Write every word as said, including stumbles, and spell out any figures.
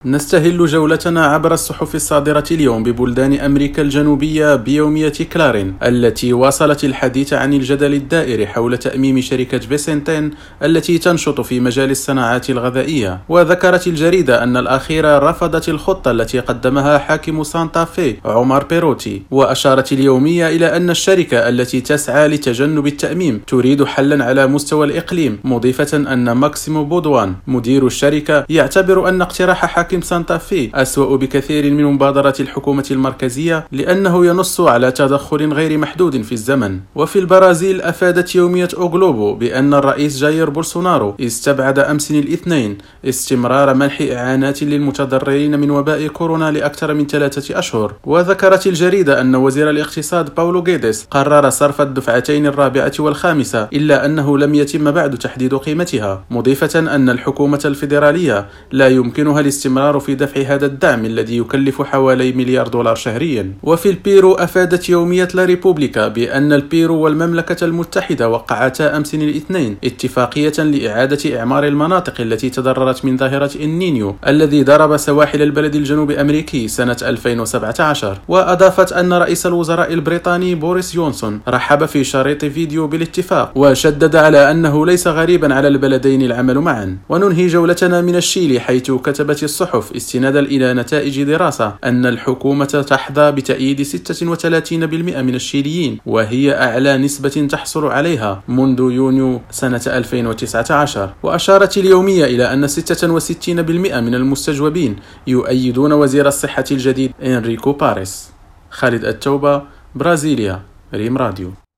نستهل جولتنا عبر الصحف الصادرة اليوم ببلدان أمريكا الجنوبية بيومية كلارين التي واصلت الحديث عن الجدل الدائر حول تأميم شركة فيسنتين التي تنشط في مجال الصناعات الغذائية. وذكرت الجريدة أن الأخيرة رفضت الخطة التي قدمها حاكم سانتا في عمر بيروتي. وأشارت اليومية إلى أن الشركة التي تسعى لتجنب التأميم تريد حلا على مستوى الإقليم، مضيفة أن ماكسيمو بودوان مدير الشركة يعتبر أن اقتراح حاكم سانتا في أسوأ بكثير من مبادرة الحكومة المركزية لأنه ينص على تدخل غير محدود في الزمن. وفي البرازيل أفادت يومية أوغلوبو بأن الرئيس جاير بولسونارو استبعد أمس الاثنين استمرار منح إعانات للمتضررين من وباء كورونا لأكثر من ثلاثة أشهر. وذكرت الجريدة أن وزير الاقتصاد باولو غيديس قرر صرف الدفعتين الرابعة والخامسة، إلا أنه لم يتم بعد تحديد قيمتها، مضيفة أن الحكومة الفيدرالية لا يمكنها الاستمرار في دفع هذا الدعم الذي يكلف حوالي مليار دولار شهريا. وفي البيرو أفادت يومية لا ريبوبليكا بأن البيرو والمملكة المتحدة وقعتا أمس الاثنين اتفاقية لإعادة إعمار المناطق التي تضررت من ظاهرة النينيو الذي ضرب سواحل البلد الجنوب أمريكي سنة ألفين وسبعة عشر. وأضافت أن رئيس الوزراء البريطاني بوريس جونسون رحب في شريط فيديو بالاتفاق، وشدد على أنه ليس غريبا على البلدين العمل معا. وننهي جولتنا من الشيلي، حيث كتبت الصحف استنادا إلى نتائج دراسة أن الحكومة تحظى بتأييد ستة وثلاثين بالمئة من الشيليين، وهي أعلى نسبة تحصل عليها منذ يونيو سنة ألفين وتسعة عشر. وأشارت اليومية إلى أن ستة وستين بالمئة من المستجوبين يؤيدون وزير الصحة الجديد إنريكو باريس. خالد التوبة، برازيليا، ريم راديو.